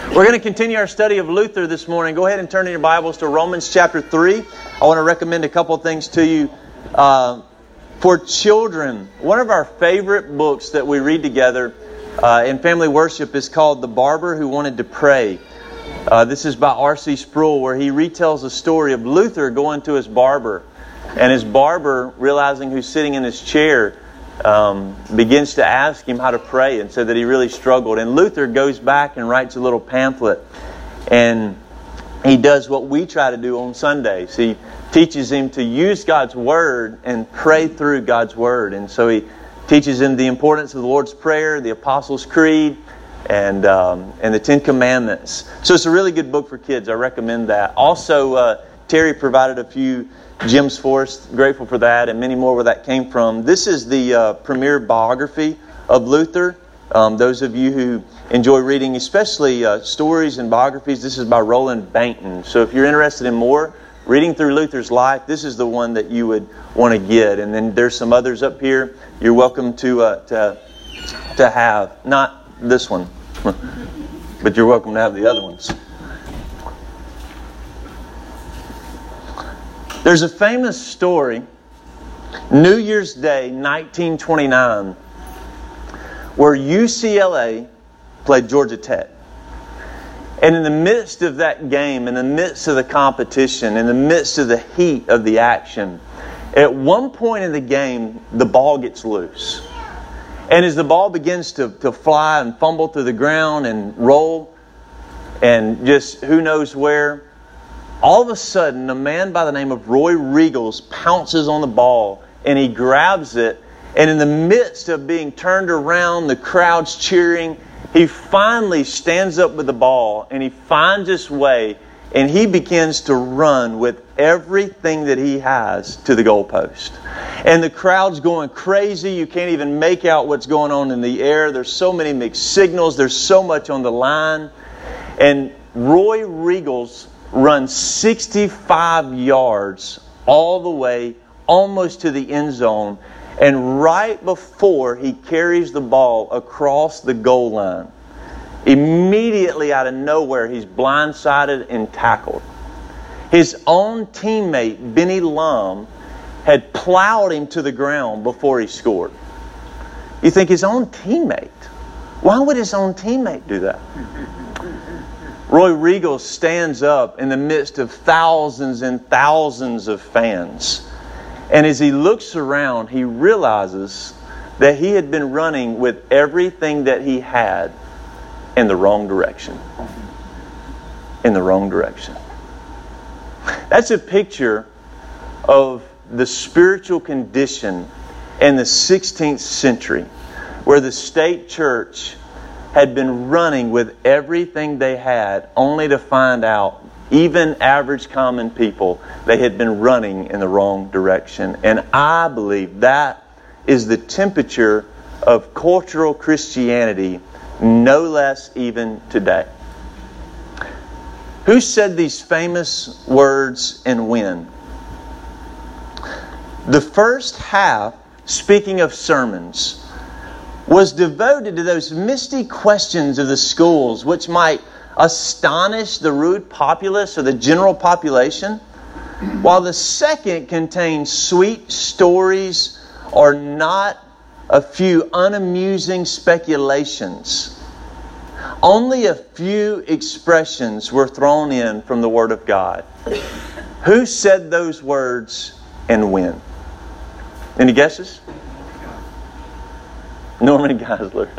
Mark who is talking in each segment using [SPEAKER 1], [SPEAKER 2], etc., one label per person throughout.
[SPEAKER 1] We're going to continue our study of Luther this morning. Go ahead and turn in your Bibles to Romans chapter 3. I want to recommend a couple of things to you. For children, one of our favorite books that we read together in family worship is called The Barber Who Wanted to Pray. This is by R.C. Sproul, where he retells the story of Luther going to his barber. And his barber, realizing who's sitting in his chair, begins to ask him how to pray and said that he really struggled. And Luther goes back and writes a little pamphlet. And he does what we try to do on Sundays. He teaches him to use God's Word and pray through God's Word. And so he teaches him the importance of the Lord's Prayer, the Apostles' Creed, and the Ten Commandments. So it's a really good book for kids. I recommend that. Also, Terry provided a few gems for us. Grateful for that, and many more where that came from. This is the premier biography of Luther. Those of you who enjoy reading, especially stories and biographies, this is by Roland Bainton. So if you're interested in more, reading through Luther's life, this is the one that you would want to get. And then there's some others up here. You're welcome to have. Not this one, but you're welcome to have the other ones. There's a famous story, New Year's Day, 1929, where UCLA played Georgia Tech. And in the midst of that game, in the midst of the competition, in the midst of the heat of the action, at one point in the game, the ball gets loose. And as the ball begins to fly and fumble through the ground and roll, and just who knows where, all of a sudden, a man by the name of Roy Riegels pounces on the ball and he grabs it. And in the midst of being turned around, the crowd's cheering, he finally stands up with the ball and he finds his way and he begins to run with everything that he has to the goalpost. And the crowd's going crazy. You can't even make out what's going on in the air. There's so many mixed signals. There's so much on the line. And Roy Riegels runs 65 yards all the way almost to the end zone. And right before he carries the ball across the goal line, immediately out of nowhere, he's blindsided and tackled. His own teammate, Benny Lum, had plowed him to the ground before he scored. You think his own teammate? Why would his own teammate do that? Roy Riegels stands up in the midst of thousands and thousands of fans. And as he looks around, he realizes that he had been running with everything that he had in the wrong direction. In the wrong direction. That's a picture of the spiritual condition in the 16th century, where the state church had been running with everything they had, only to find out, even average common people, they had been running in the wrong direction. And I believe that is the temperature of cultural Christianity, no less even today. Who said these famous words and when? The first half, speaking of sermons, was devoted to those misty questions of the schools which might astonish the rude populace or the general population, while the second contained sweet stories or not a few unamusing speculations. Only a few expressions were thrown in from the Word of God. Who said those words and when? Any guesses? Norman Geisler.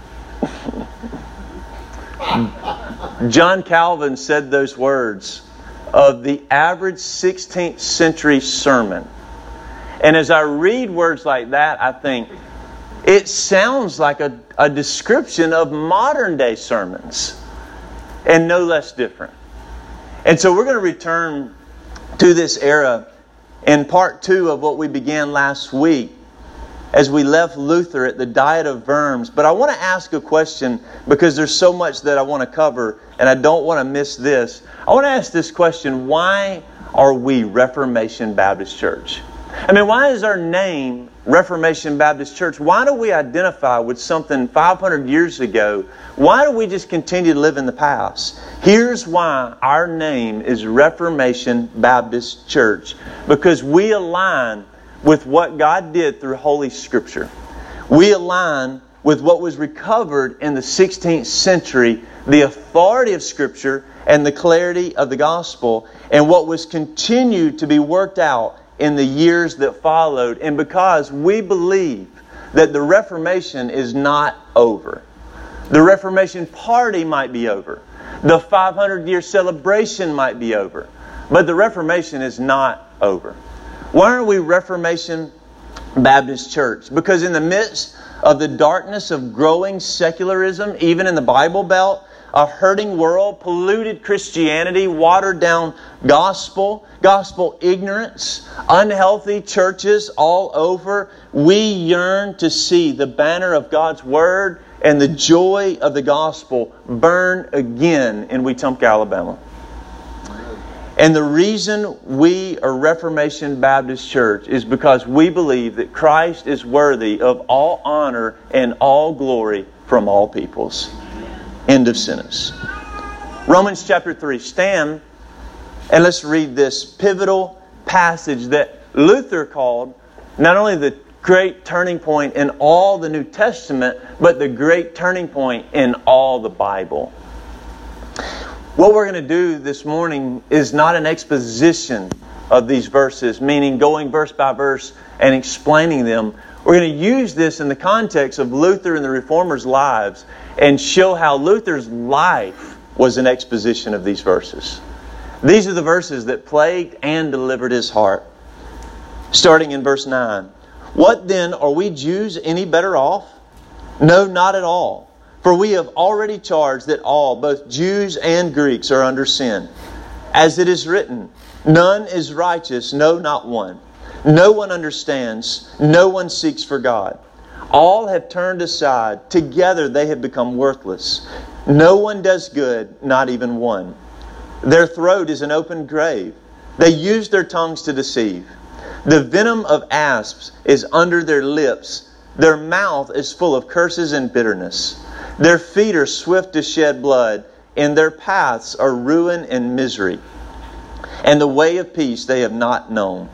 [SPEAKER 1] John Calvin said those words of the average 16th century sermon. And as I read words like that, I think it sounds like a description of modern day sermons, and no less different. And so we're going to return to this era in part 2 of what we began last week, as we left Luther at the Diet of Worms. But I want to ask a question, because there's so much that I want to cover and I don't want to miss this. I want to ask this question: why are we Reformation Baptist Church? I mean, why is our name Reformation Baptist Church, why do we identify with something 500 years ago? Why do we just continue to live in the past? Here's why our name is Reformation Baptist Church. Because we align with what God did through Holy Scripture. We align with what was recovered in the 16th century, the authority of Scripture and the clarity of the gospel, and what was continued to be worked out in the years that followed. And because we believe that the Reformation is not over. The Reformation party might be over. The 500-year celebration might be over. But the Reformation is not over. Why are we Reformation Baptist Church? Because in the midst of the darkness of growing secularism, even in the Bible Belt, a hurting world, polluted Christianity, watered down gospel ignorance, unhealthy churches all over, we yearn to see the banner of God's Word and the joy of the gospel burn again in Wetumpka, Alabama. And the reason we are Reformation Baptist Church is because we believe that Christ is worthy of all honor and all glory from all peoples. End of sentence. Romans chapter 3. Stand and let's read this pivotal passage that Luther called not only the great turning point in all the New Testament, but the great turning point in all the Bible. What we're going to do this morning is not an exposition of these verses, meaning going verse by verse and explaining them. We're going to use this in the context of Luther and the Reformers' lives and show how Luther's life was an exposition of these verses. These are the verses that plagued and delivered his heart. Starting in verse 9. What then, are we Jews any better off? No, not at all. For we have already charged that all, both Jews and Greeks, are under sin. As it is written, none is righteous, no, not one. No one understands, no one seeks for God. All have turned aside, together they have become worthless. No one does good, not even one. Their throat is an open grave. They use their tongues to deceive. The venom of asps is under their lips. Their mouth is full of curses and bitterness. Their feet are swift to shed blood, and their paths are ruin and misery. And the way of peace they have not known.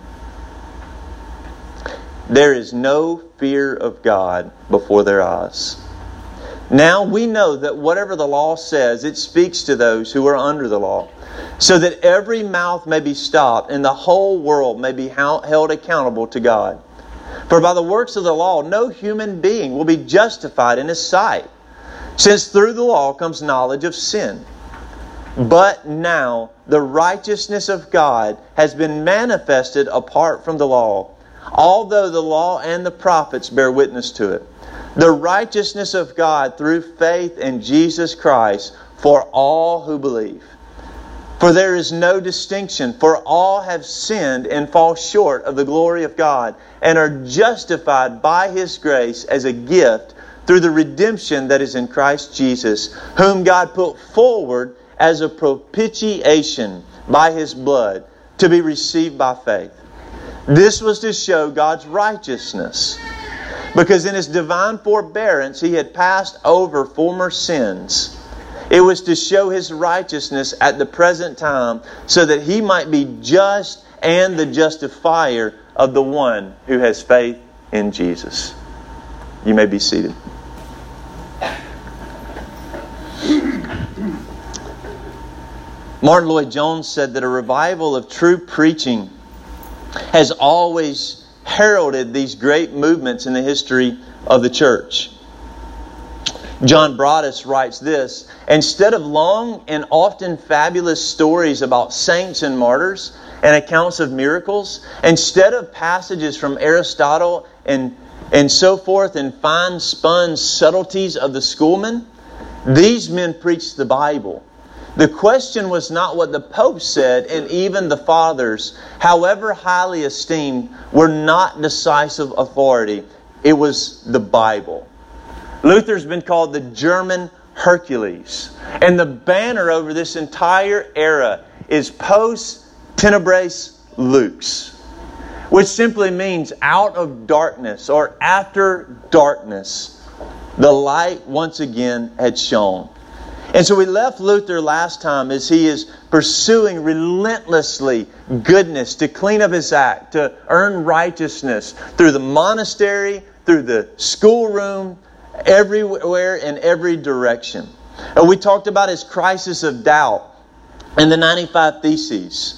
[SPEAKER 1] There is no fear of God before their eyes. Now we know that whatever the law says, it speaks to those who are under the law, so that every mouth may be stopped and the whole world may be held accountable to God. For by the works of the law, no human being will be justified in His sight, since through the law comes knowledge of sin. But now the righteousness of God has been manifested apart from the law, although the law and the prophets bear witness to it. The righteousness of God through faith in Jesus Christ for all who believe. For there is no distinction, for all have sinned and fall short of the glory of God, and are justified by His grace as a gift through the redemption that is in Christ Jesus, whom God put forward as a propitiation by His blood, to be received by faith. This was to show God's righteousness, because in His divine forbearance He had passed over former sins. It was to show His righteousness at the present time, so that He might be just and the justifier of the one who has faith in Jesus. You may be seated. Martin Lloyd-Jones said that a revival of true preaching has always heralded these great movements in the history of the church. John Broadus writes this: instead of long and often fabulous stories about saints and martyrs and accounts of miracles, instead of passages from Aristotle and so forth and fine-spun subtleties of the schoolmen, these men preached the Bible. The question was not what the Pope said, and even the Fathers, however highly esteemed, were not decisive authority. It was the Bible. Luther's been called the German Hercules. And the banner over this entire era is Post Tenebras Lux, which simply means out of darkness or after darkness, the light once again had shone. And so we left Luther last time as he is pursuing relentlessly goodness to clean up his act, to earn righteousness through the monastery, through the schoolroom, everywhere in every direction. And we talked about his crisis of doubt and the 95 Theses.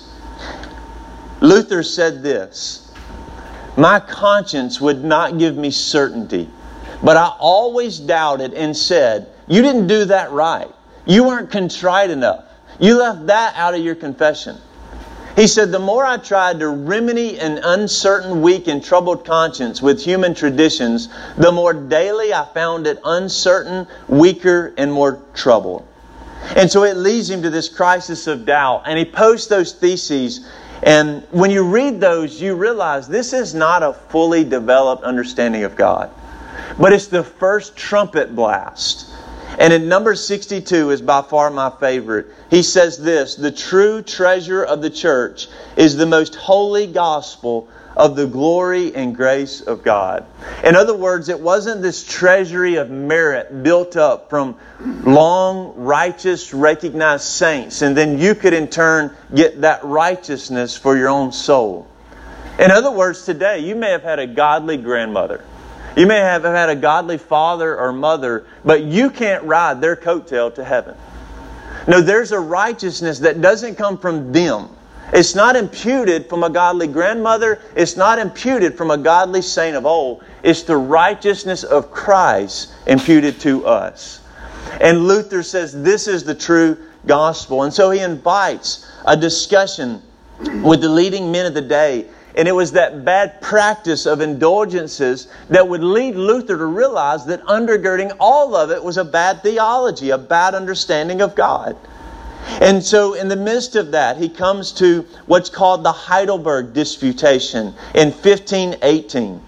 [SPEAKER 1] Luther said this: "My conscience would not give me certainty, but I always doubted and said, 'You didn't do that right. You weren't contrite enough. You left that out of your confession.' He said, the more I tried to remedy an uncertain, weak, and troubled conscience with human traditions, the more daily I found it uncertain, weaker, and more troubled." And so it leads him to this crisis of doubt. And he posts those theses. And when you read those, you realize this is not a fully developed understanding of God. But it's the first trumpet blast. And in number 62 is by far my favorite. He says this: "The true treasure of the church is the most holy gospel of the glory and grace of God." In other words, it wasn't this treasury of merit built up from long, righteous, recognized saints, and then you could in turn get that righteousness for your own soul. In other words, today you may have had a godly grandmother. You may have had a godly father or mother, but you can't ride their coattail to heaven. No, there's a righteousness that doesn't come from them. It's not imputed from a godly grandmother. It's not imputed from a godly saint of old. It's the righteousness of Christ imputed to us. And Luther says this is the true gospel. And so he invites a discussion with the leading men of the day. And it was that bad practice of indulgences that would lead Luther to realize that undergirding all of it was a bad theology, a bad understanding of God. And so in the midst of that, he comes to what's called the Heidelberg Disputation in 1518.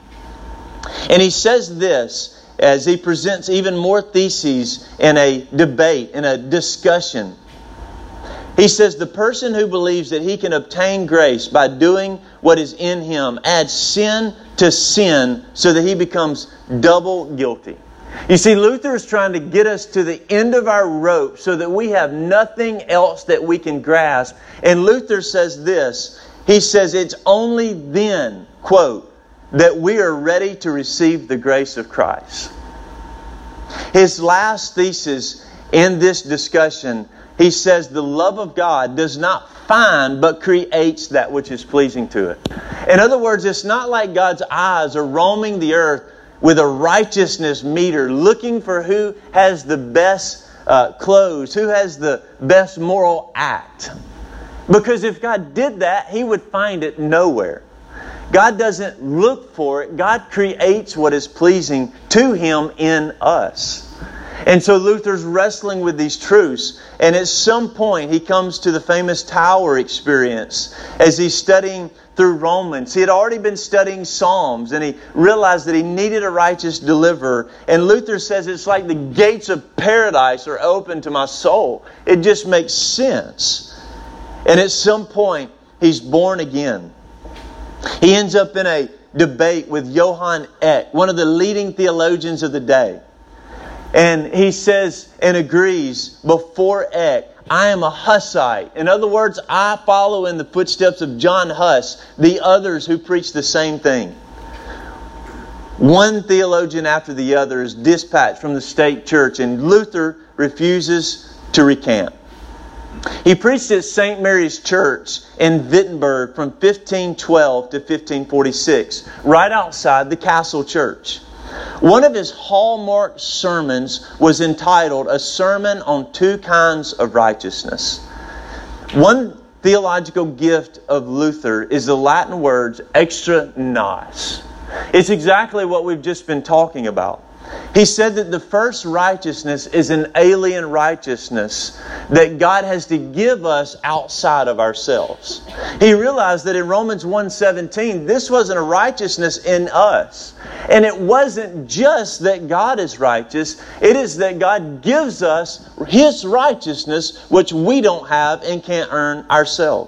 [SPEAKER 1] And he says this as he presents even more theses in a debate, in a discussion. He says, "The person who believes that he can obtain grace by doing what is in him adds sin to sin so that he becomes double guilty." You see, Luther is trying to get us to the end of our rope so that we have nothing else that we can grasp. And Luther says this. He says, it's only then, quote, that we are ready to receive the grace of Christ. His last thesis in this discussion, he says the love of God does not find but creates that which is pleasing to it. In other words, it's not like God's eyes are roaming the earth with a righteousness meter looking for who has the best clothes, who has the best moral act. Because if God did that, He would find it nowhere. God doesn't look for it. God creates what is pleasing to Him in us. And so Luther's wrestling with these truths. And at some point he comes to the famous tower experience as he's studying through Romans. He had already been studying Psalms and he realized that he needed a righteous deliverer. And Luther says it's like the gates of paradise are open to my soul. It just makes sense. And at some point he's born again. He ends up in a debate with Johann Eck, one of the leading theologians of the day. And he says and agrees before Eck, I am a Hussite. In other words, I follow in the footsteps of John Huss, the others who preach the same thing. One theologian after the other is dispatched from the state church, and Luther refuses to recant. He preached at St. Mary's Church in Wittenberg from 1512 to 1546, right outside the castle church. One of his hallmark sermons was entitled A Sermon on Two Kinds of Righteousness. One theological gift of Luther is the Latin words extra nos. It's exactly what we've just been talking about. He said that the first righteousness is an alien righteousness that God has to give us outside of ourselves. He realized that in Romans 1:17, this wasn't a righteousness in us. And it wasn't just that God is righteous. It is that God gives us His righteousness, which we don't have and can't earn ourselves.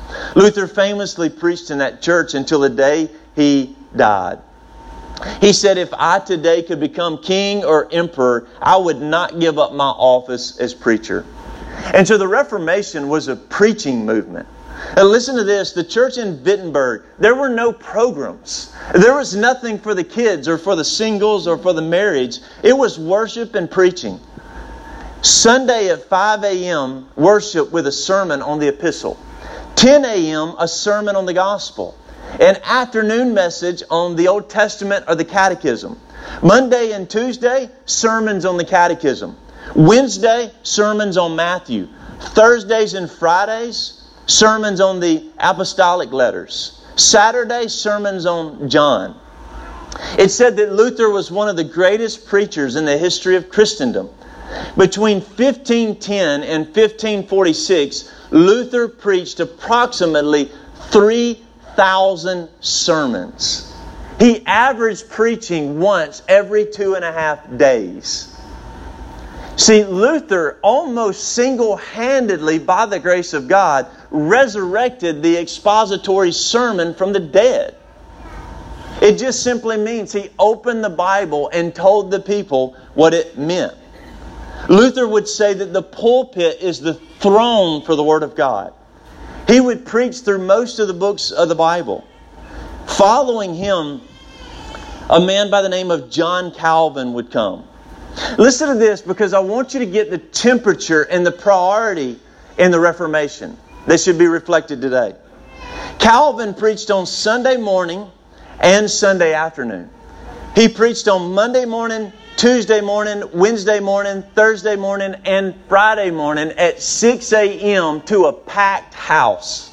[SPEAKER 1] Luther famously preached in that church until the day he died. He said, if I today could become king or emperor, I would not give up my office as preacher. And so the Reformation was a preaching movement. And listen to this, the church in Wittenberg, there were no programs. There was nothing for the kids or for the singles or for the marriage. It was worship and preaching. Sunday at 5 a.m., worship with a sermon on the epistle. 10 a.m., a sermon on the gospel. An afternoon message on the Old Testament or the Catechism. Monday and Tuesday, sermons on the Catechism. Wednesday, sermons on Matthew. Thursdays and Fridays, sermons on the Apostolic Letters. Saturday, sermons on John. It said that Luther was one of the greatest preachers in the history of Christendom. Between 1510 and 1546, Luther preached approximately 3,000 sermons. He averaged preaching once every 2.5 days. See, Luther almost single-handedly, by the grace of God, resurrected the expository sermon from the dead. It just simply means he opened the Bible and told the people what it meant. Luther would say that the pulpit is the throne for the Word of God. He would preach through most of the books of the Bible. Following him, a man by the name of John Calvin would come. Listen to this, because I want you to get the temperature and the priority in the Reformation that should be reflected today. Calvin preached on Sunday morning and Sunday afternoon. He preached on Monday morning, Tuesday morning, Wednesday morning, Thursday morning, and Friday morning at 6 a.m. to a packed house.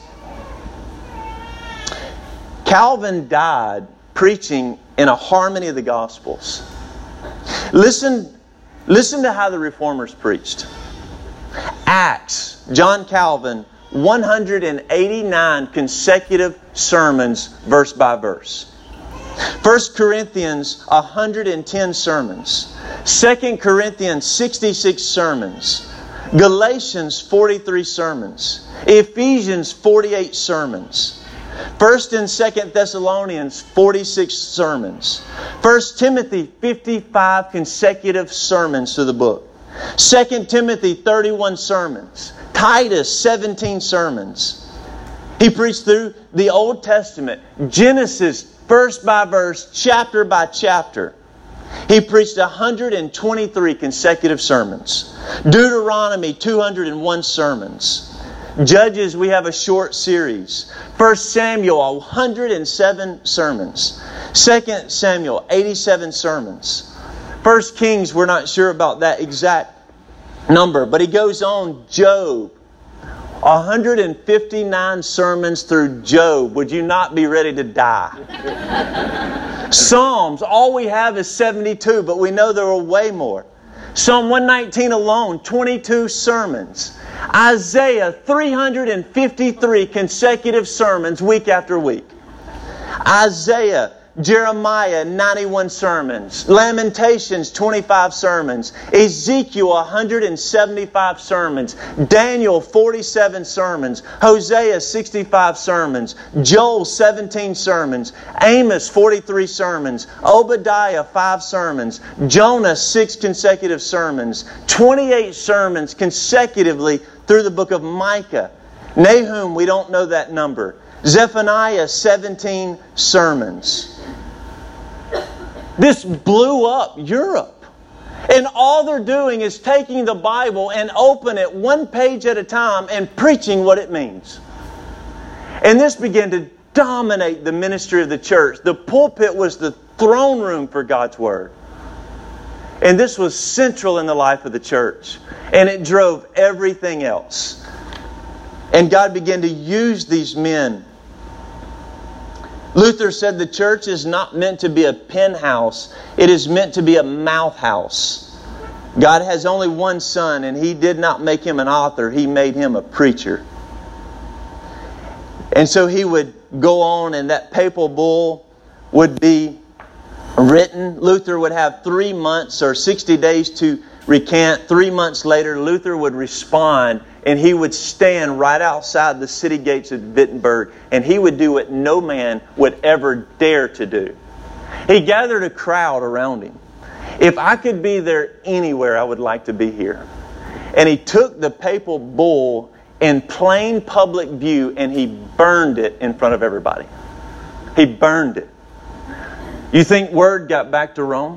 [SPEAKER 1] Calvin died preaching in a harmony of the Gospels. Listen to how the Reformers preached. Acts, John Calvin, 189 consecutive sermons, verse by verse. 1 Corinthians, 110 sermons. 2 Corinthians, 66 sermons. Galatians, 43 sermons. Ephesians, 48 sermons. 1 and 2 Thessalonians, 46 sermons. 1 Timothy, 55 consecutive sermons to the book. 2 Timothy, 31 sermons. Titus, 17 sermons. He preached through the Old Testament, Genesis, verse by verse, chapter by chapter. He preached 123 consecutive sermons. Deuteronomy, 201 sermons. Judges, we have a short series. 1 Samuel, 107 sermons. 2 Samuel, 87 sermons. 1 Kings, we're not sure about that exact number. But he goes on, Job, 159 sermons through Job. Would you not be ready to die? Psalms, all we have is 72, but we know there are way more. Psalm 119 alone, 22 sermons. Isaiah, 353 consecutive sermons week after week. Isaiah, Jeremiah, 91 sermons. Lamentations, 25 sermons. Ezekiel, 175 sermons. Daniel, 47 sermons. Hosea, 65 sermons. Joel, 17 sermons. Amos, 43 sermons. Obadiah, 5 sermons. Jonah, 6 consecutive sermons. 28 sermons consecutively through the book of Micah. Nahum, we don't know that number. Zephaniah, 17 sermons. This blew up Europe. And all they're doing is taking the Bible and open it one page at a time and preaching what it means. And this began to dominate the ministry of the church. The pulpit was the throne room for God's Word. And this was central in the life of the church. And it drove everything else. And God began to use these men. Luther said the church is not meant to be a pen house. It is meant to be a mouth house. God has only one Son, and He did not make Him an author. He made Him a preacher. And so he would go on, and that papal bull would be written. Luther would have 3 months or 60 days to recant. 3 months later, Luther would respond and he would stand right outside the city gates of Wittenberg, and he would do what no man would ever dare to do. He gathered a crowd around him. If I could be there anywhere, I would like to be here. And he took the papal bull in plain public view and he burned it in front of everybody. He burned it. You think word got back to Rome?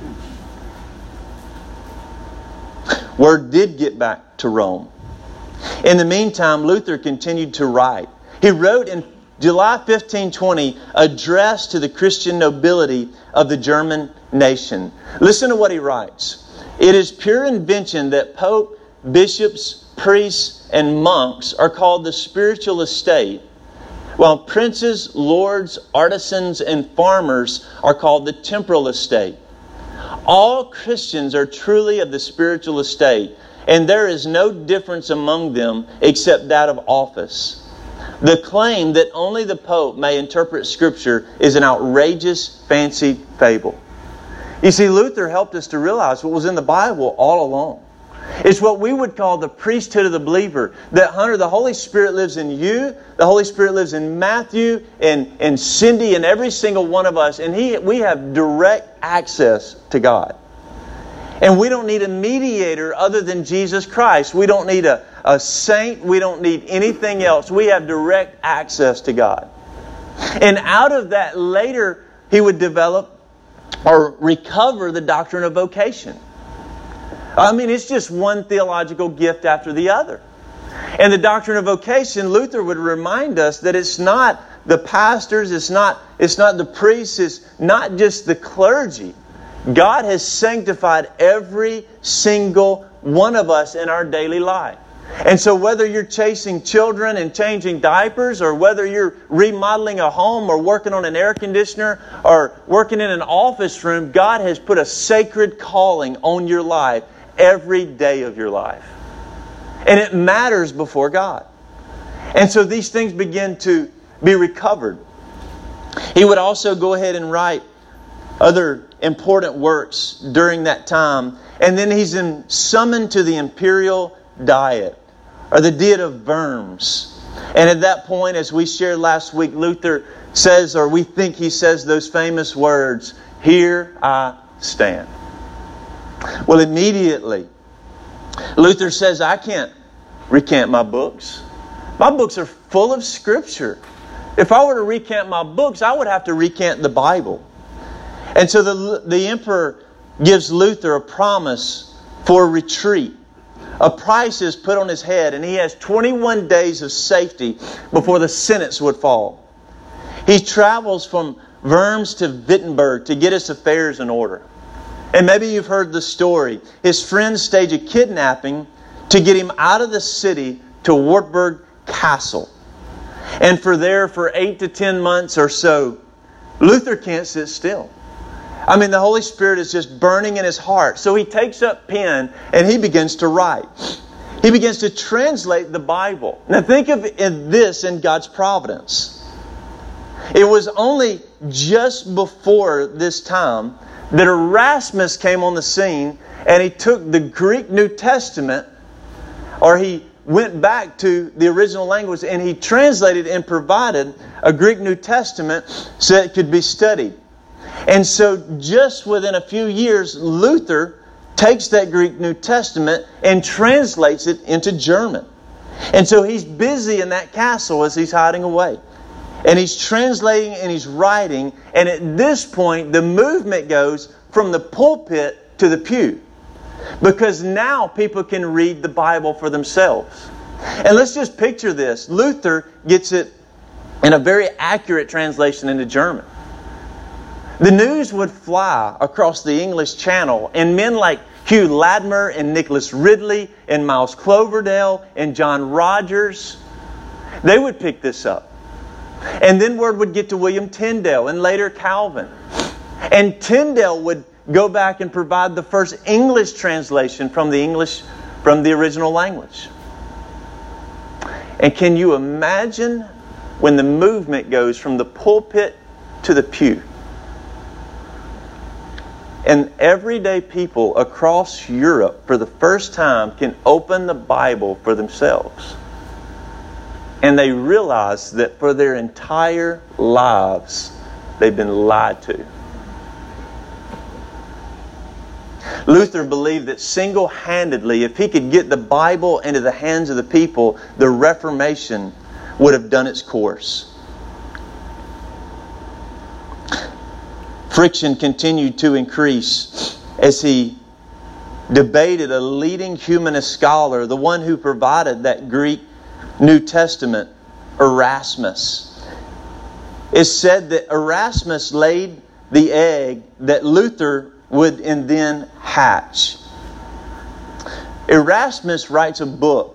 [SPEAKER 1] Word did get back to Rome. In the meantime, Luther continued to write. He wrote in July 1520, address to the Christian nobility of the German nation. Listen to what he writes. It is pure invention that Pope, bishops, priests, and monks are called the spiritual estate, while princes, lords, artisans, and farmers are called the temporal estate. All Christians are truly of the spiritual estate, and there is no difference among them except that of office. The claim that only the Pope may interpret Scripture is an outrageous, fancied fable. You see, Luther helped us to realize what was in the Bible all along. It's what we would call the priesthood of the believer. That, Hunter, the Holy Spirit lives in you. The Holy Spirit lives in Matthew and Cindy and every single one of us. And we have direct access to God. And we don't need a mediator other than Jesus Christ. We don't need a saint. We don't need anything else. We have direct access to God. And out of that, later, he would develop or recover the doctrine of vocation. I mean, it's just one theological gift after the other. And the doctrine of vocation, Luther would remind us that it's not the pastors, it's not the priests, it's not just the clergy. God has sanctified every single one of us in our daily life. And so whether you're chasing children and changing diapers, or whether you're remodeling a home or working on an air conditioner or working in an office room, God has put a sacred calling on your life every day of your life. And it matters before God. And so these things begin to be recovered. He would also go ahead and write other important works during that time. And then he's summoned to the imperial diet, or the Diet of Worms. And at that point, as we shared last week, Luther says, or we think he says those famous words, "Here I stand." Well, immediately, Luther says, I can't recant my books. My books are full of Scripture. If I were to recant my books, I would have to recant the Bible. And so the emperor gives Luther a promise for a retreat. A price is put on his head, and he has 21 days of safety before the sentence would fall. He travels from Worms to Wittenberg to get his affairs in order. And maybe you've heard the story. His friends stage a kidnapping to get him out of the city to Wartburg Castle. And for 8 to 10 months or so, Luther can't sit still. I mean, the Holy Spirit is just burning in his heart. So he takes up pen and he begins to write. He begins to translate the Bible. Now think of this in God's providence. It was only just before this time that Erasmus came on the scene, and he took the Greek New Testament, or he went back to the original language, and he translated and provided a Greek New Testament so it could be studied. And so just within a few years, Luther takes that Greek New Testament and translates it into German. And so he's busy in that castle as he's hiding away. And he's translating and he's writing. And at this point, the movement goes from the pulpit to the pew. Because now people can read the Bible for themselves. And let's just picture this. Luther gets it in a very accurate translation into German. The news would fly across the English Channel, and men like Hugh Latimer and Nicholas Ridley and Miles Cloverdale and John Rogers, they would pick this up. And then word would get to William Tyndale and later Calvin. And Tyndale would go back and provide the first English translation from the original language. And can you imagine when the movement goes from the pulpit to the pew? And everyday people across Europe, for the first time, can open the Bible for themselves. And they realize that for their entire lives, they've been lied to. Luther believed that single-handedly, if he could get the Bible into the hands of the people, the Reformation would have done its course. Friction continued to increase as he debated a leading humanist scholar, the one who provided that Greek New Testament, Erasmus. It's said that Erasmus laid the egg that Luther would and then hatch. Erasmus writes a book,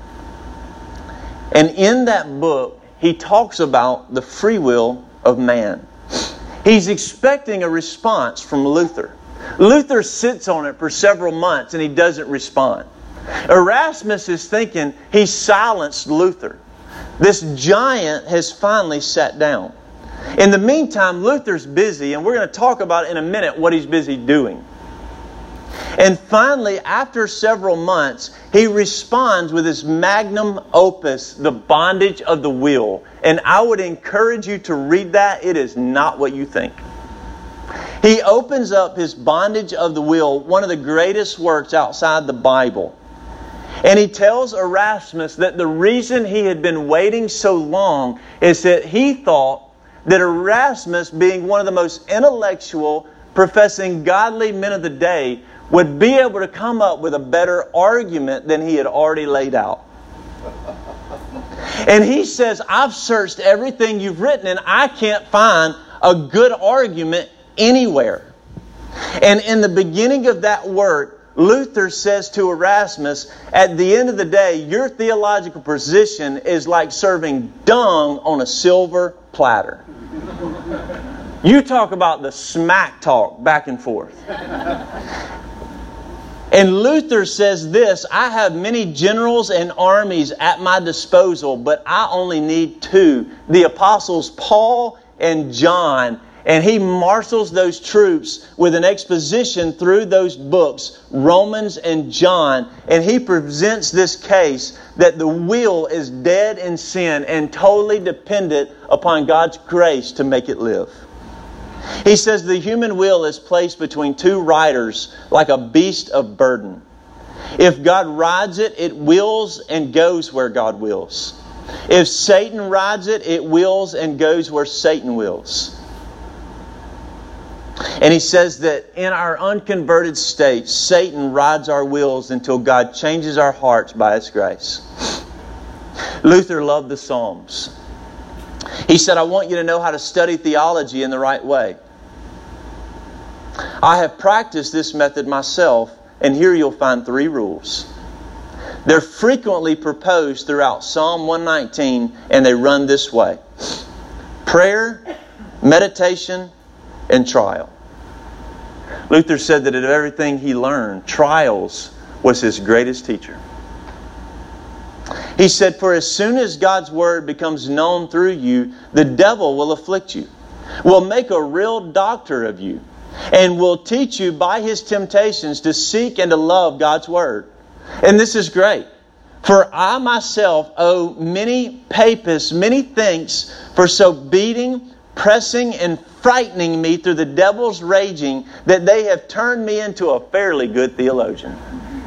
[SPEAKER 1] and in that book he talks about the free will of man. He's expecting a response from Luther. Luther sits on it for several months and he doesn't respond. Erasmus is thinking he's silenced Luther. This giant has finally sat down. In the meantime, Luther's busy, and we're going to talk about in a minute what he's busy doing. And finally, after several months, he responds with his magnum opus, The Bondage of the Will. And I would encourage you to read that. It is not what you think. He opens up his Bondage of the Will, one of the greatest works outside the Bible. And he tells Erasmus that the reason he had been waiting so long is that he thought that Erasmus, being one of the most intellectual, professing godly men of the day, would be able to come up with a better argument than he had already laid out. And he says, I've searched everything you've written and I can't find a good argument anywhere. And in the beginning of that work, Luther says to Erasmus, at the end of the day, your theological position is like serving dung on a silver platter. You talk about the smack talk back and forth. And Luther says this, I have many generals and armies at my disposal, but I only need two, the apostles Paul and John. And he marshals those troops with an exposition through those books, Romans and John. And he presents this case that the will is dead in sin and totally dependent upon God's grace to make it live. He says the human will is placed between two riders like a beast of burden. If God rides it, it wills and goes where God wills. If Satan rides it, it wills and goes where Satan wills. And he says that in our unconverted state, Satan rides our wills until God changes our hearts by His grace. Luther loved the Psalms. He said, I want you to know how to study theology in the right way. I have practiced this method myself, and here you'll find 3 rules. They're frequently proposed throughout Psalm 119, and they run this way. Prayer, meditation, and trial. Luther said that of everything he learned, trials was his greatest teacher. He said, for as soon as God's Word becomes known through you, the devil will afflict you, will make a real doctor of you, and will teach you by his temptations to seek and to love God's Word. And this is great. For I myself owe many papists many thanks for so beating, pressing, and frightening me through the devil's raging, that they have turned me into a fairly good theologian,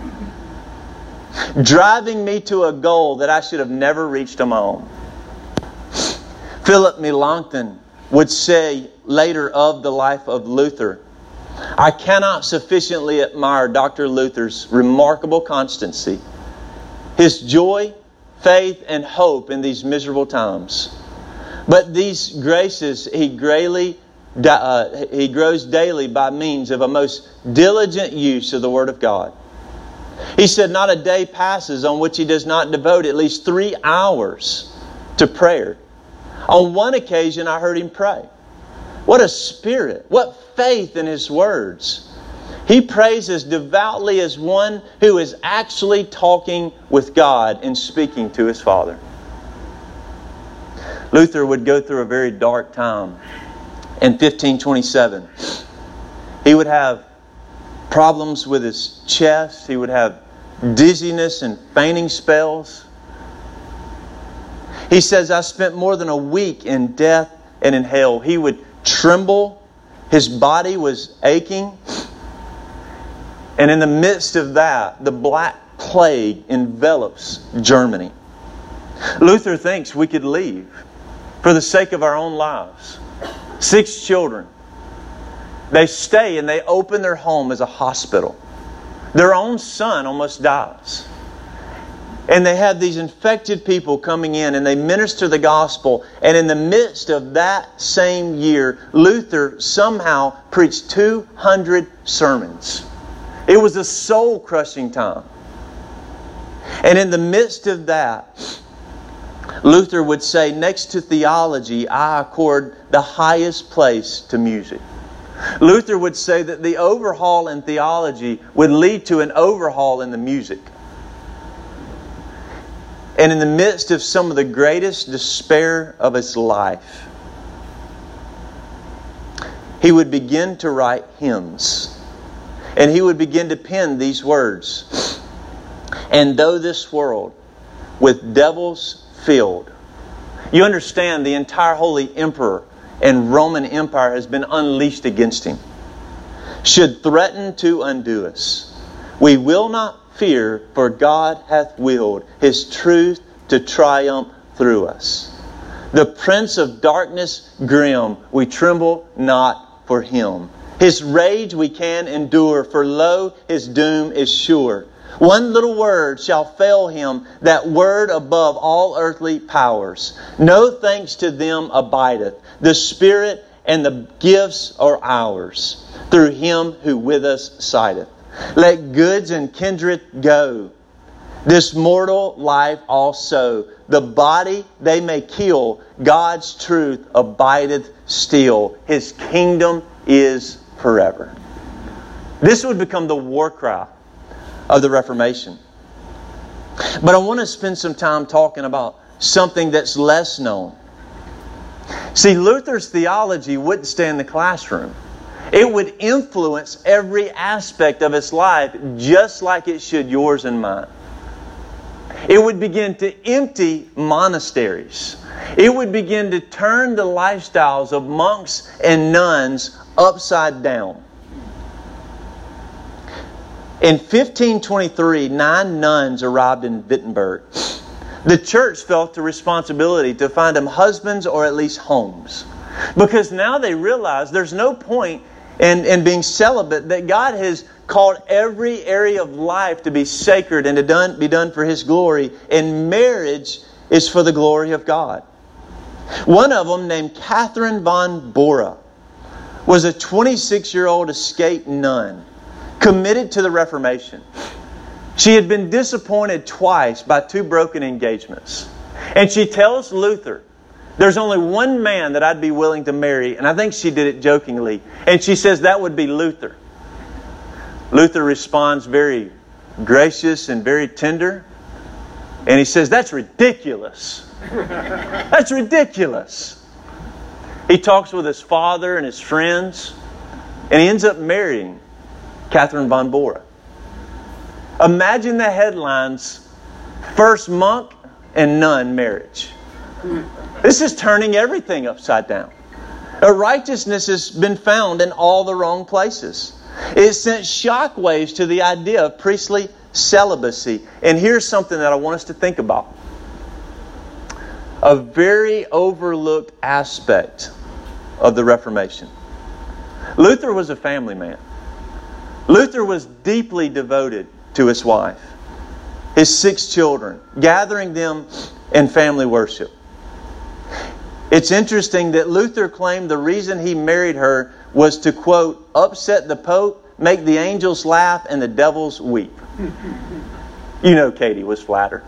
[SPEAKER 1] driving me to a goal that I should have never reached on my own. Philip Melanchthon would say later of the life of Luther, I cannot sufficiently admire Dr. Luther's remarkable constancy, his joy, faith, and hope in these miserable times. But these graces he grows daily by means of a most diligent use of the Word of God. He said not a day passes on which he does not devote at least 3 hours to prayer. On one occasion I heard him pray. What a spirit! What faith in his words! He prays as devoutly as one who is actually talking with God and speaking to his Father. Luther would go through a very dark time. In 1527, he would have problems with his chest. He would have dizziness and fainting spells. He says, I spent more than a week in death and in hell. He would tremble. His body was aching. And in the midst of that, the Black Plague envelops Germany. Luther thinks we could leave for the sake of our own lives. 6 children. They stay and they open their home as a hospital. Their own son almost dies. And they have these infected people coming in and they minister the gospel. And in the midst of that same year, Luther somehow preached 200 sermons. It was a soul-crushing time. And in the midst of that, Luther would say, next to theology, I accord the highest place to music. Luther would say that the overhaul in theology would lead to an overhaul in the music. And in the midst of some of the greatest despair of his life, he would begin to write hymns. And he would begin to pen these words. And though this world with devils filled. You understand the entire Holy Emperor and Roman Empire has been unleashed against him. Should threaten to undo us. We will not fear, for God hath willed His truth to triumph through us. The prince of darkness grim, we tremble not for him. His rage we can endure, for lo, his doom is sure. One little word shall fail him, that word above all earthly powers. No thanks to them abideth. The Spirit and the gifts are ours, through Him who with us sideth. Let goods and kindred go, this mortal life also. The body they may kill, God's truth abideth still. His kingdom is forever. This would become the war cry of the Reformation. But I want to spend some time talking about something that's less known. See, Luther's theology wouldn't stay in the classroom. It would influence every aspect of his life just like it should yours and mine. It would begin to empty monasteries. It would begin to turn the lifestyles of monks and nuns upside down. In 1523, 9 nuns arrived in Wittenberg. The church felt the responsibility to find them husbands or at least homes. Because now they realize there's no point in being celibate, that God has called every area of life to be sacred and to be done for His glory. And marriage is for the glory of God. One of them, named Catherine von Bora, was a 26-year-old escaped nun, committed to the Reformation. She had been disappointed twice by 2 broken engagements. And she tells Luther, there's only one man that I'd be willing to marry, and I think she did it jokingly. And she says that would be Luther. Luther responds very gracious and very tender. And he says, that's ridiculous. That's ridiculous. He talks with his father and his friends, and he ends up marrying Catherine von Bora. Imagine the headlines, first monk and nun marriage. This is turning everything upside down. Righteousness has been found in all the wrong places. It sent shockwaves to the idea of priestly celibacy. And here's something that I want us to think about. A very overlooked aspect of the Reformation. Luther was a family man. Luther was deeply devoted to his wife, his 6 children, gathering them in family worship. It's interesting that Luther claimed the reason he married her was to, quote, upset the Pope, make the angels laugh, and the devils weep. You know Katie was flattered.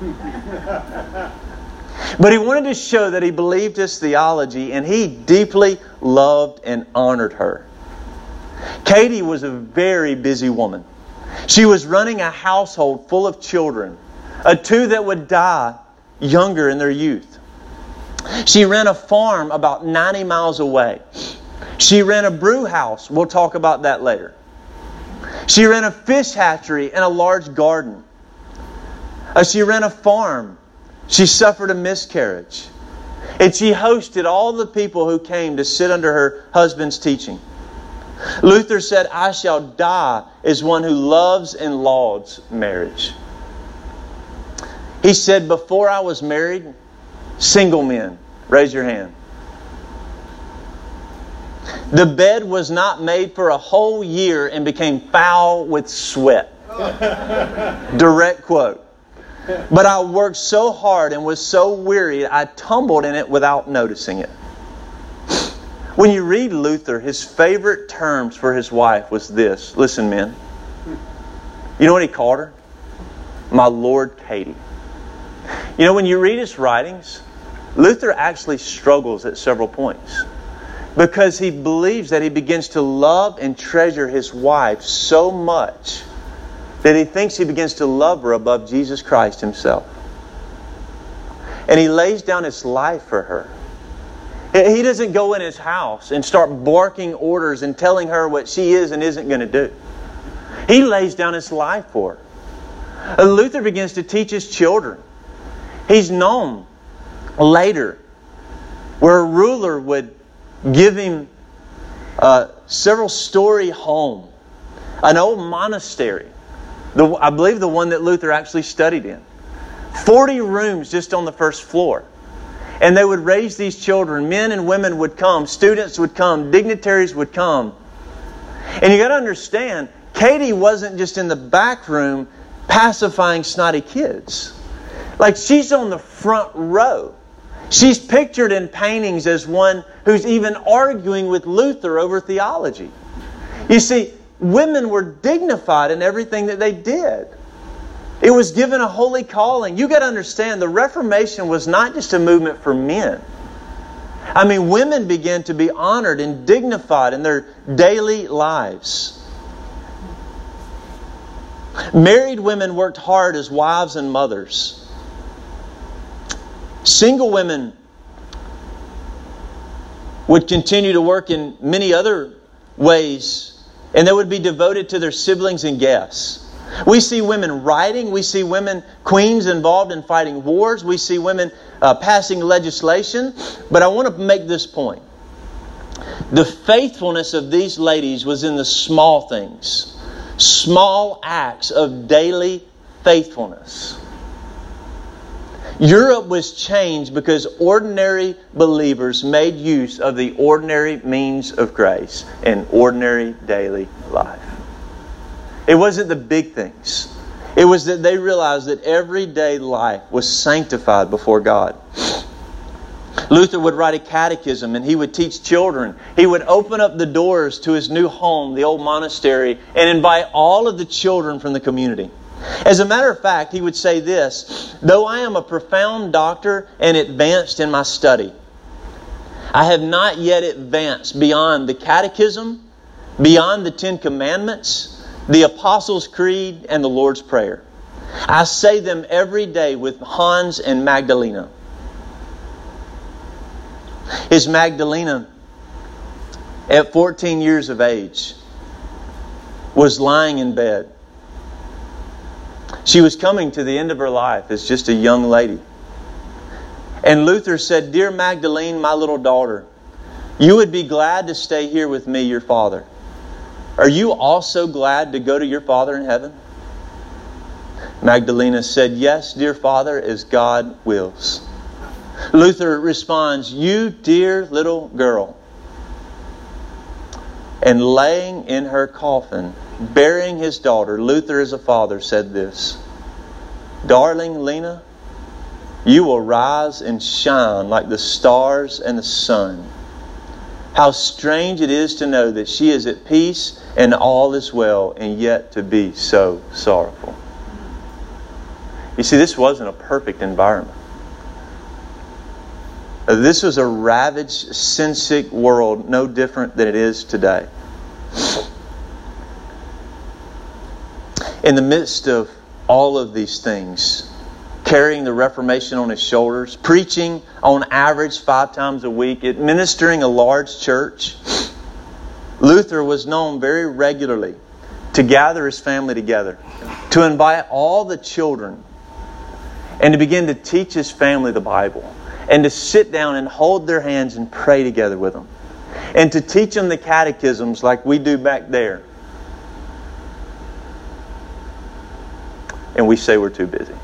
[SPEAKER 1] But he wanted to show that he believed his theology, and he deeply loved and honored her. Katie was a very busy woman. She was running a household full of children, 2 that would die younger in their youth. She ran a farm about 90 miles away. She ran a brew house. We'll talk about that later. She ran a fish hatchery and a large garden. She ran a farm. She suffered a miscarriage. And she hosted all the people who came to sit under her husband's teaching. Luther said, I shall die as one who loves and lauds marriage. He said, before I was married, single men, raise your hand. The bed was not made for a whole year and became foul with sweat. Direct quote. But I worked so hard and was so wearied, I tumbled in it without noticing it. When you read Luther, his favorite terms for his wife was this. Listen, men. You know what he called her? My Lord Katie. You know, when you read his writings, Luther actually struggles at several points. Because he believes that he begins to love and treasure his wife so much that he thinks he begins to love her above Jesus Christ Himself. And he lays down his life for her. He doesn't go in his house and start barking orders and telling her what she is and isn't going to do. He lays down his life for her. Luther begins to teach his children. He's known later where a ruler would give him a several-story home, an old monastery. I believe the one that Luther actually studied in. 40 rooms just on the first floor. And they would raise these children. Men and women would come. Students would come. Dignitaries would come. And you got to understand, Katie wasn't just in the back room pacifying snotty kids. Like, she's on the front row. She's pictured in paintings as one who's even arguing with Luther over theology. You see, women were dignified in everything that they did. It was given a holy calling. You got to understand, the Reformation was not just a movement for men. I mean, women began to be honored and dignified in their daily lives. Married women worked hard as wives and mothers. Single women would continue to work in many other ways, and they would be devoted to their siblings and guests. We see women writing. We see women, queens, involved in fighting wars. We see women passing legislation. But I want to make this point. The faithfulness of these ladies was in the small things. Small acts of daily faithfulness. Europe was changed because ordinary believers made use of the ordinary means of grace in ordinary daily life. It wasn't the big things. It was that they realized that everyday life was sanctified before God. Luther would write a catechism and he would teach children. He would open up the doors to his new home, the old monastery, and invite all of the children from the community. As a matter of fact, he would say this: though I am a profound doctor and advanced in my study, I have not yet advanced beyond the catechism, beyond the 10 Commandments, the Apostles' Creed, and the Lord's Prayer. I say them every day with Hans and Magdalena. His Magdalena, at 14 years of age, was lying in bed. She was coming to the end of her life as just a young lady. And Luther said, "Dear Magdalene, my little daughter, you would be glad to stay here with me, your father. Are you also glad to go to your Father in heaven?" Magdalena said, "Yes, dear Father, as God wills." Luther responds, "You dear little girl." And laying in her coffin, burying his daughter, Luther as a father said this: "Darling Lena, you will rise and shine like the stars and the sun. How strange it is to know that she is at peace and all is well, and yet to be so sorrowful." You see, this wasn't a perfect environment. This was a ravaged, sin-sick world, no different than it is today. In the midst of all of these things, carrying the Reformation on his shoulders, preaching on average 5 times a week, administering a large church, Luther was known very regularly to gather his family together, to invite all the children, and to begin to teach his family the Bible, and to sit down and hold their hands and pray together with them, and to teach them the catechisms like we do back there. And we say we're too busy.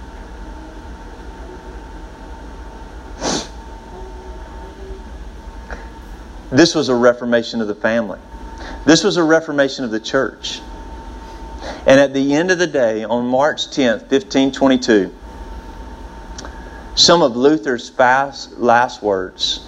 [SPEAKER 1] This was a reformation of the family. This was a reformation of the church. And at the end of the day, on March 10th, 1522, some of Luther's last words,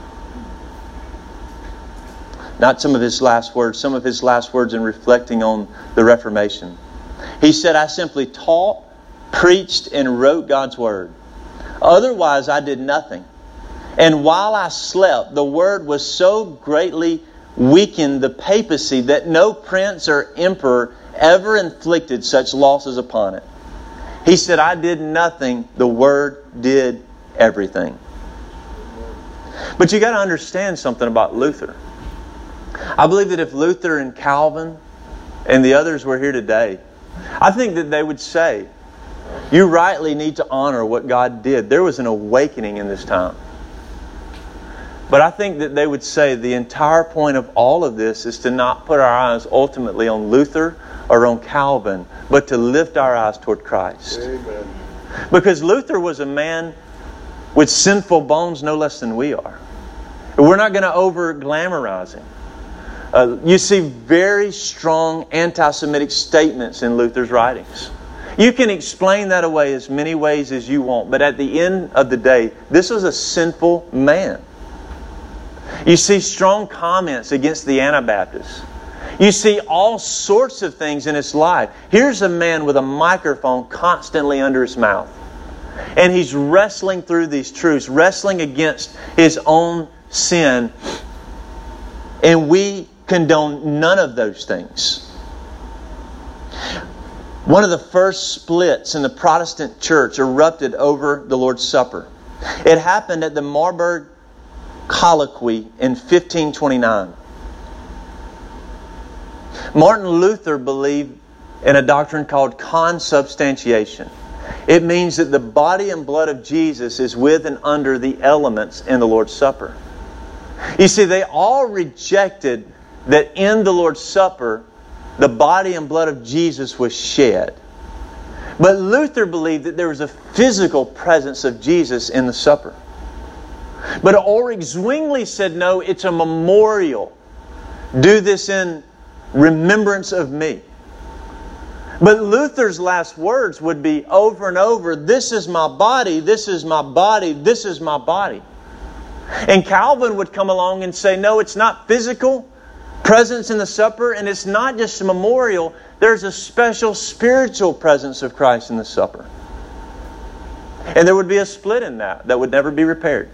[SPEAKER 1] not some of his last words, some of his last words in reflecting on the Reformation. He said, "I simply taught, preached, and wrote God's Word. Otherwise, I did nothing. And while I slept, the Word was so greatly weakened the papacy that no prince or emperor ever inflicted such losses upon it." He said, "I did nothing. The Word did everything." But you got to understand something about Luther. I believe that if Luther and Calvin and the others were here today, I think that they would say, you rightly need to honor what God did. There was an awakening in this time. But I think that they would say the entire point of all of this is to not put our eyes ultimately on Luther or on Calvin, but to lift our eyes toward Christ.
[SPEAKER 2] Amen.
[SPEAKER 1] Because Luther was a man with sinful bones no less than we are. We're not going to over-glamorize him. You see very strong anti-Semitic statements in Luther's writings. You can explain that away as many ways as you want, but at the end of the day, this was a sinful man. You see strong comments against the Anabaptists. You see all sorts of things in his life. Here's a man with a microphone constantly under his mouth. And he's wrestling through these truths, wrestling against his own sin. And we condone none of those things. One of the first splits in the Protestant church erupted over the Lord's Supper. It happened at the Marburg Colloquy in 1529. Martin Luther believed in a doctrine called consubstantiation. It means that the body and blood of Jesus is with and under the elements in the Lord's Supper. You see, they all rejected that in the Lord's Supper, the body and blood of Jesus was shed. But Luther believed that there was a physical presence of Jesus in the supper. But Ulrich Zwingli said, no, it's a memorial. Do this in remembrance of me. But Luther's last words would be over and over, this is my body, this is my body, this is my body. And Calvin would come along and say, no, it's not physical presence in the supper, and it's not just a memorial. There's a special spiritual presence of Christ in the supper. And there would be a split in that would never be repaired.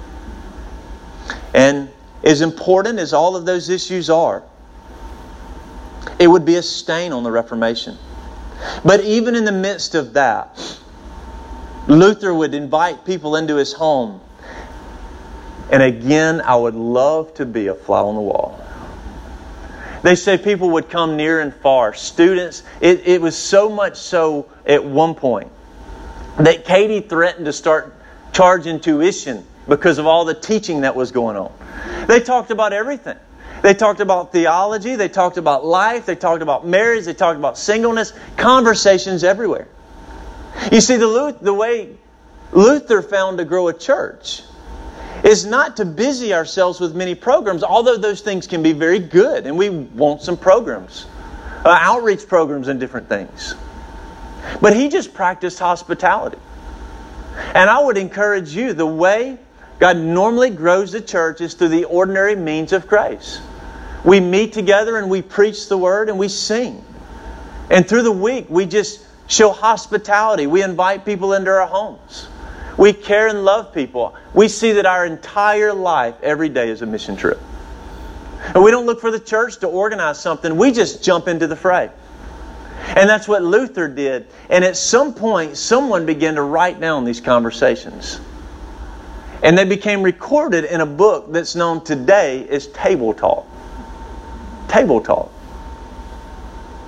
[SPEAKER 1] And as important as all of those issues are, it would be a stain on the Reformation. But even in the midst of that, Luther would invite people into his home. And again, I would love to be a fly on the wall. They say people would come near and far. Students, it was so much so at one point that Katie threatened to start charging tuition because of all the teaching that was going on. They talked about everything. They talked about theology. They talked about life. They talked about marriage. They talked about singleness. Conversations everywhere. You see, the way Luther found to grow a church is not to busy ourselves with many programs, although those things can be very good, and we want some programs, outreach programs and different things. But he just practiced hospitality. And I would encourage you, the way God normally grows the church is through the ordinary means of grace. We meet together and we preach the Word and we sing. And through the week, we just show hospitality. We invite people into our homes. We care and love people. We see that our entire life, every day, is a mission trip. And we don't look for the church to organize something. We just jump into the fray. And that's what Luther did. And at some point, someone began to write down these conversations. And they became recorded in a book that's known today as Table Talk. Table Talk.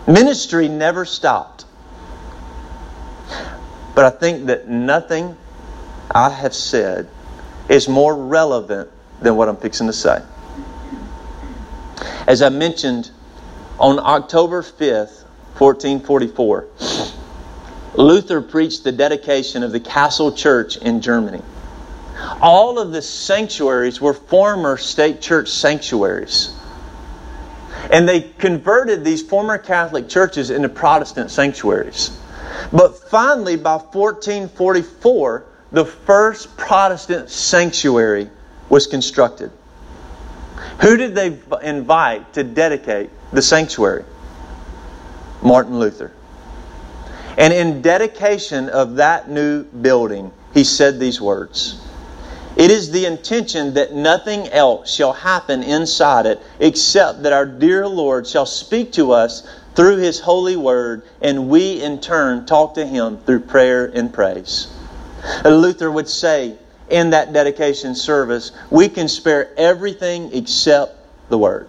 [SPEAKER 1] Ministry never stopped. But I think that nothing I have said is more relevant than what I'm fixing to say. As I mentioned, on October 5th, 1444, Luther preached the dedication of the Castle Church in Germany. All of the sanctuaries were former state church sanctuaries. And they converted these former Catholic churches into Protestant sanctuaries. But finally, by 1444, the first Protestant sanctuary was constructed. Who did they invite to dedicate the sanctuary? Martin Luther. And in dedication of that new building, he said these words: "It is the intention that nothing else shall happen inside it except that our dear Lord shall speak to us through His holy word, and we in turn talk to Him through prayer and praise." Luther would say in that dedication service, we can spare everything except the Word.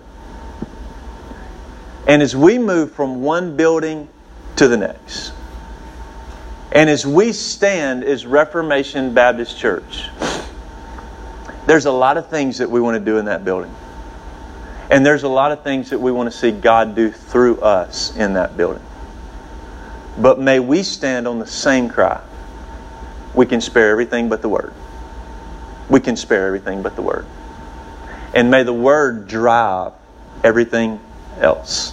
[SPEAKER 1] And as we move from one building to the next, and as we stand as Reformation Baptist Church, there's a lot of things that we want to do in that building. And there's a lot of things that we want to see God do through us in that building. But may we stand on the same cry: we can spare everything but the Word. We can spare everything but the Word. And may the Word drive everything else.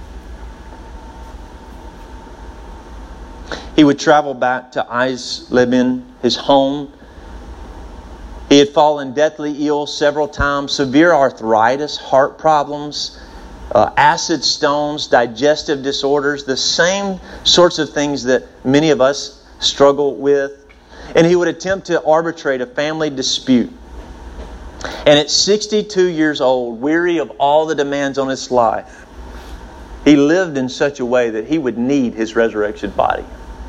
[SPEAKER 1] He would travel back to Eisleben, his home. He had fallen deathly ill several times, severe arthritis, heart problems, acid stones, digestive disorders, the same sorts of things that many of us struggle with. And he would attempt to arbitrate a family dispute. And at 62 years old, weary of all the demands on his life, he lived in such a way that he would need his resurrected body.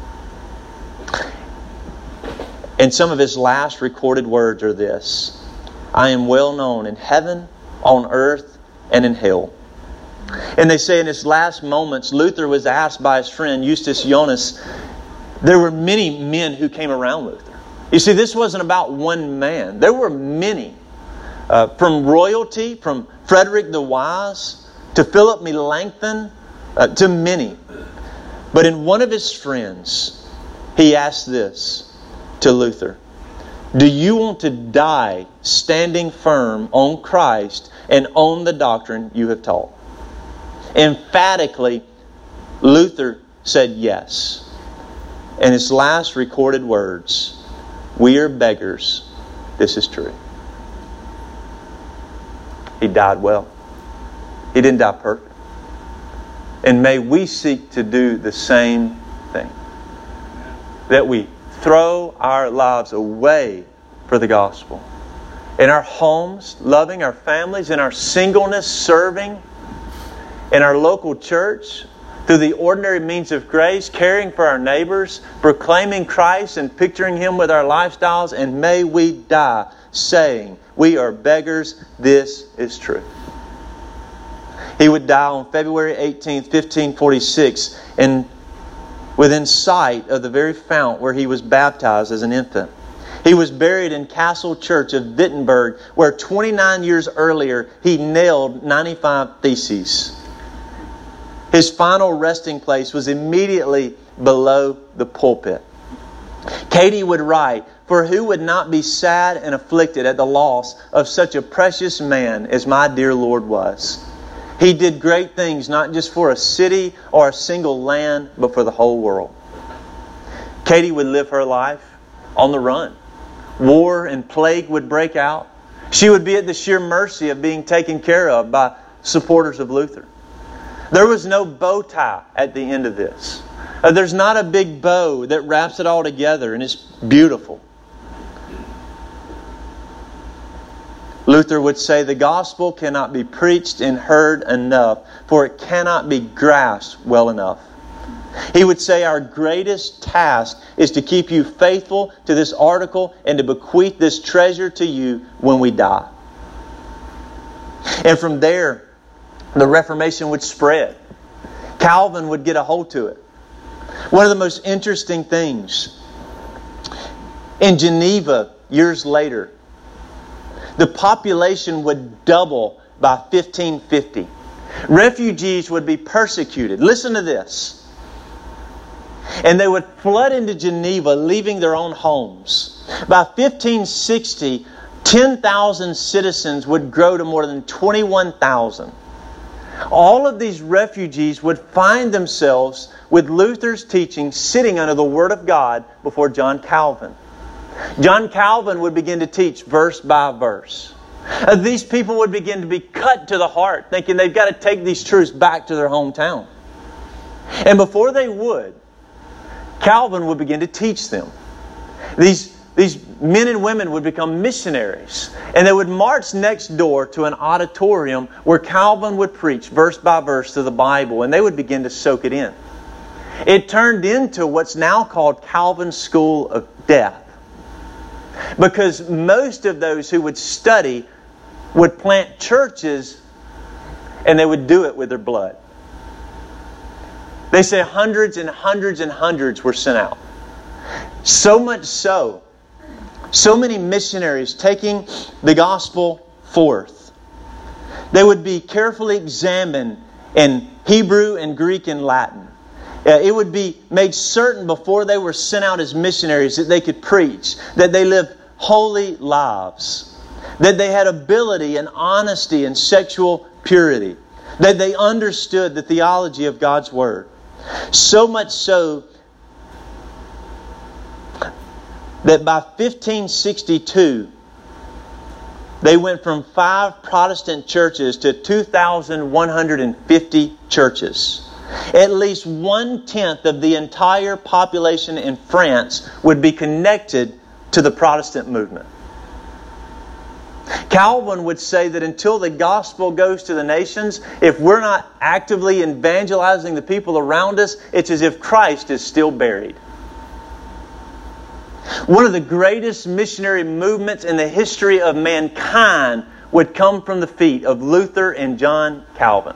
[SPEAKER 1] And some of his last recorded words are this: "I am well known in heaven, on earth, and in hell." And they say in his last moments, Luther was asked by his friend Justus Jonas. There were many men who came around Luther. You see, this wasn't about one man. There were many. From royalty, from Frederick the Wise, to Philip Melanchthon, to many. But in one of his friends, he asked this to Luther: "Do you want to die standing firm on Christ and on the doctrine you have taught?" Emphatically, Luther said yes. And his last recorded words: "We are beggars. This is true." He died well. He didn't die perfect. And may we seek to do the same thing. That we throw our lives away for the gospel. In our homes, loving our families, in our singleness, serving, in our local church, through the ordinary means of grace, caring for our neighbors, proclaiming Christ and picturing Him with our lifestyles, and may we die saying, "We are beggars, this is true." He would die on February 18th, 1546, and within sight of the very fount where he was baptized as an infant. He was buried in Castle Church of Wittenberg, where 29 years earlier he nailed 95 theses. His final resting place was immediately below the pulpit. Katie would write, "For who would not be sad and afflicted at the loss of such a precious man as my dear Lord was? He did great things not just for a city or a single land, but for the whole world." Katie would live her life on the run. War and plague would break out. She would be at the sheer mercy of being taken care of by supporters of Luther. There was no bow tie at the end of this. There's not a big bow that wraps it all together and it's beautiful. Luther would say the gospel cannot be preached and heard enough, for it cannot be grasped well enough. He would say our greatest task is to keep you faithful to this article and to bequeath this treasure to you when we die. And from there, the Reformation would spread. Calvin would get a hold to it. One of the most interesting things, in Geneva years later, the population would double by 1550. Refugees would be persecuted. Listen to this. And they would flood into Geneva, leaving their own homes. By 1560, 10,000 citizens would grow to more than 21,000. All of these refugees would find themselves with Luther's teaching sitting under the Word of God before John Calvin. John Calvin would begin to teach verse by verse. These people would begin to be cut to the heart, thinking they've got to take these truths back to their hometown. And before they would, Calvin would begin to teach them. These men and women would become missionaries. And they would march next door to an auditorium where Calvin would preach verse by verse to the Bible. And they would begin to soak it in. It turned into what's now called Calvin's School of Death. Because most of those who would study would plant churches, and they would do it with their blood. They say hundreds and hundreds and hundreds were sent out. So much so many missionaries taking the gospel forth. They would be carefully examined in Hebrew and Greek and Latin. It would be made certain before they were sent out as missionaries that they could preach, that they lived holy lives, that they had ability and honesty and sexual purity, that they understood the theology of God's Word. So much so that by 1562, they went from 5 Protestant churches to 2,150 churches. At least 1/10 of the entire population in France would be connected to the Protestant movement. Calvin would say that until the gospel goes to the nations, if we're not actively evangelizing the people around us, it's as if Christ is still buried. One of the greatest missionary movements in the history of mankind would come from the feet of Luther and John Calvin.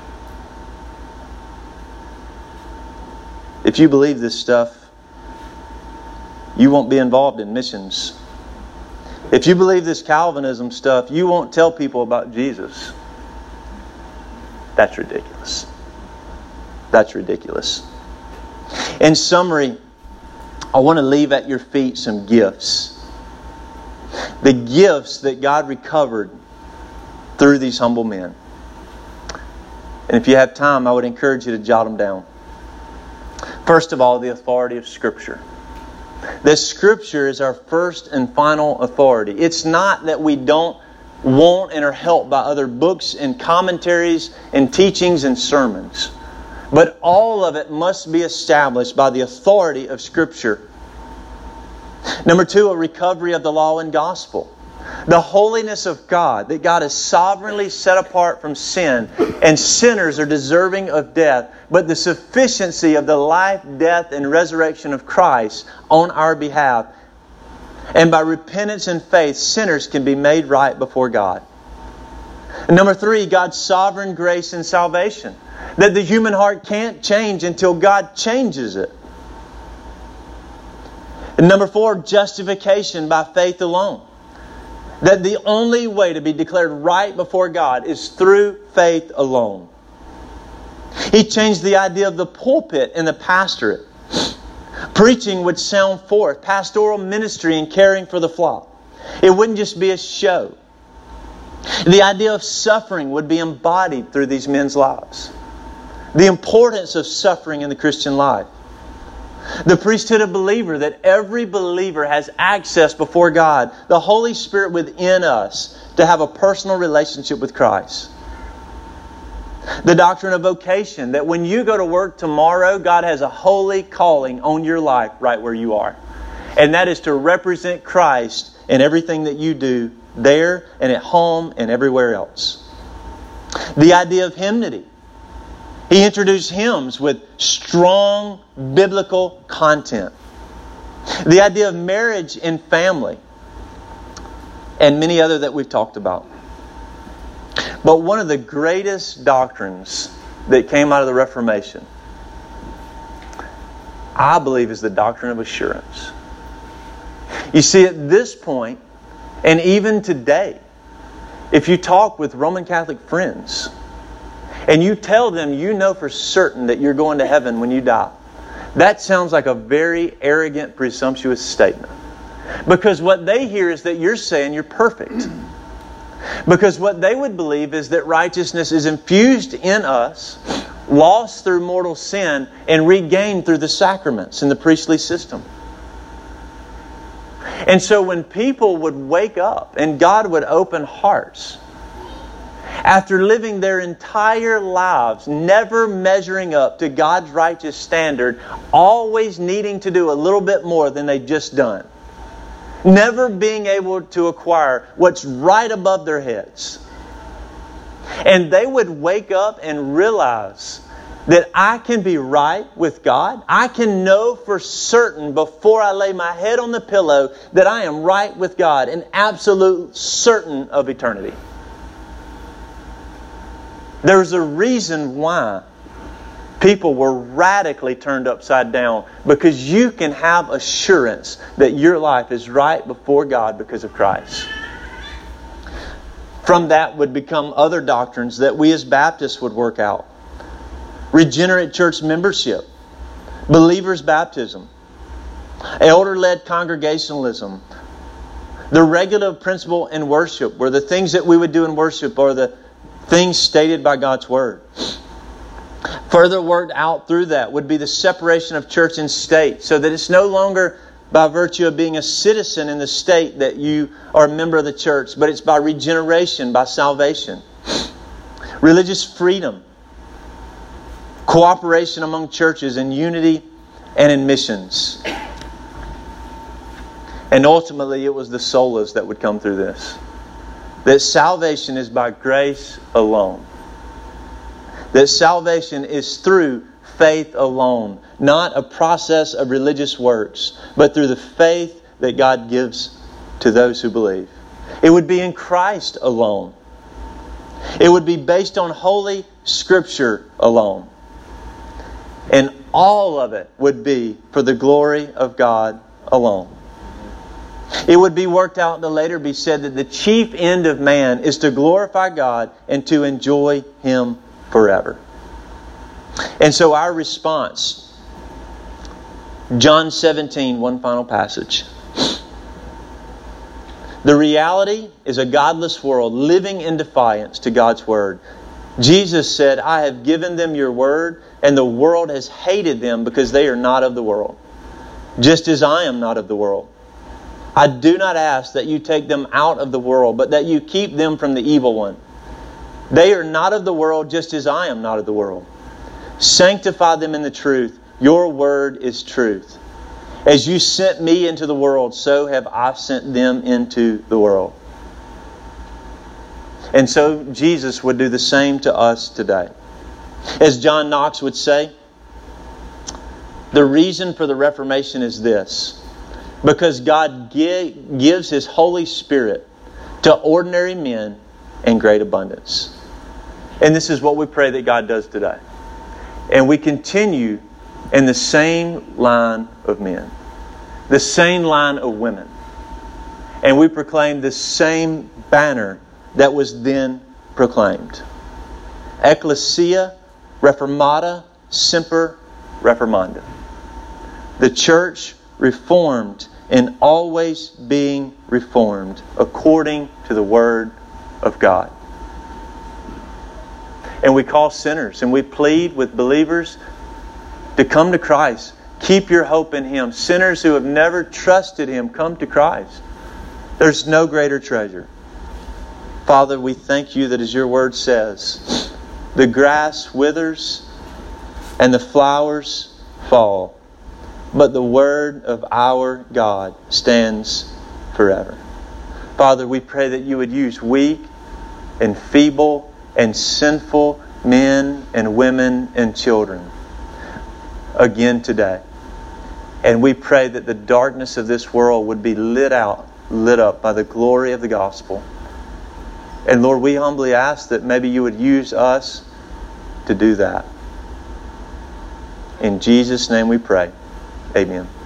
[SPEAKER 1] If you believe this stuff, you won't be involved in missions. If you believe this Calvinism stuff, you won't tell people about Jesus. That's ridiculous. That's ridiculous. In summary, I want to leave at your feet some gifts. The gifts that God recovered through these humble men. And if you have time, I would encourage you to jot them down. First of all, the authority of Scripture. That Scripture is our first and final authority. It's not that we don't want and are helped by other books and commentaries and teachings and sermons. But all of it must be established by the authority of Scripture. Number 2, a recovery of the law and gospel. The holiness of God, that God is sovereignly set apart from sin, and sinners are deserving of death, but the sufficiency of the life, death, and resurrection of Christ on our behalf. And by repentance and faith, sinners can be made right before God. And number 3, God's sovereign grace and salvation. That the human heart can't change until God changes it. And number 4, justification by faith alone. That the only way to be declared right before God is through faith alone. He changed the idea of the pulpit and the pastorate. Preaching would sound forth, pastoral ministry and caring for the flock. It wouldn't just be a show. The idea of suffering would be embodied through these men's lives. The importance of suffering in the Christian life. The priesthood of believer, that every believer has access before God, the Holy Spirit within us, to have a personal relationship with Christ. The doctrine of vocation, that when you go to work tomorrow, God has a holy calling on your life right where you are. And that is to represent Christ in everything that you do there and at home and everywhere else. The idea of hymnody. He introduced hymns with strong biblical content. The idea of marriage and family. And many other that we've talked about. But one of the greatest doctrines that came out of the Reformation, I believe, is the doctrine of assurance. You see, at this point, and even today, if you talk with Roman Catholic friends, and you tell them you know for certain that you're going to heaven when you die, that sounds like a very arrogant, presumptuous statement. Because what they hear is that you're saying you're perfect. Because what they would believe is that righteousness is infused in us, lost through mortal sin, and regained through the sacraments in the priestly system. And so when people would wake up and God would open hearts, after living their entire lives never measuring up to God's righteous standard, always needing to do a little bit more than they'd just done, never being able to acquire what's right above their heads, and they would wake up and realize that I can be right with God. I can know for certain before I lay my head on the pillow that I am right with God and absolute certain of eternity. There's a reason why people were radically turned upside down, because you can have assurance that your life is right before God because of Christ. From that would become other doctrines that we as Baptists would work out. Regenerate church membership, believers' baptism, elder-led congregationalism, the regulative principle in worship, where the things that we would do in worship are the things stated by God's Word. Further worked out through that would be the separation of church and state, so that it's no longer by virtue of being a citizen in the state that you are a member of the church, but it's by regeneration, by salvation. Religious freedom, cooperation among churches in unity and in missions. And ultimately it was the solas that would come through this. That salvation is by grace alone. That salvation is through faith alone. Not a process of religious works, but through the faith that God gives to those who believe. It would be in Christ alone. It would be based on Holy Scripture alone. And all of it would be for the glory of God alone. It would be worked out to later be said that the chief end of man is to glorify God and to enjoy Him forever. And so our response, John 17, one final passage. The reality is a godless world living in defiance to God's Word. Jesus said, I have given them your Word, and the world has hated them because they are not of the world, just as I am not of the world. I do not ask that you take them out of the world, but that you keep them from the evil one. They are not of the world, just as I am not of the world. Sanctify them in the truth. Your word is truth. As you sent me into the world, so have I sent them into the world. And so Jesus would do the same to us today. As John Knox would say, the reason for the Reformation is this: because God gives His Holy Spirit to ordinary men in great abundance. And this is what we pray that God does today. And we continue in the same line of men, the same line of women. And we proclaim the same banner that was then proclaimed. Ecclesia Reformata Semper Reformanda. The church reformed and always being reformed according to the Word of God. And we call sinners and we plead with believers to come to Christ. Keep your hope in Him. Sinners who have never trusted Him, come to Christ. There's no greater treasure. Father, we thank You that as Your Word says, the grass withers and the flowers fall, but the Word of our God stands forever. Father, we pray that You would use weak and feeble and sinful men and women and children again today. And we pray that the darkness of this world would be lit up by the glory of the gospel. And Lord, we humbly ask that maybe You would use us to do that. In Jesus' name we pray. Amen.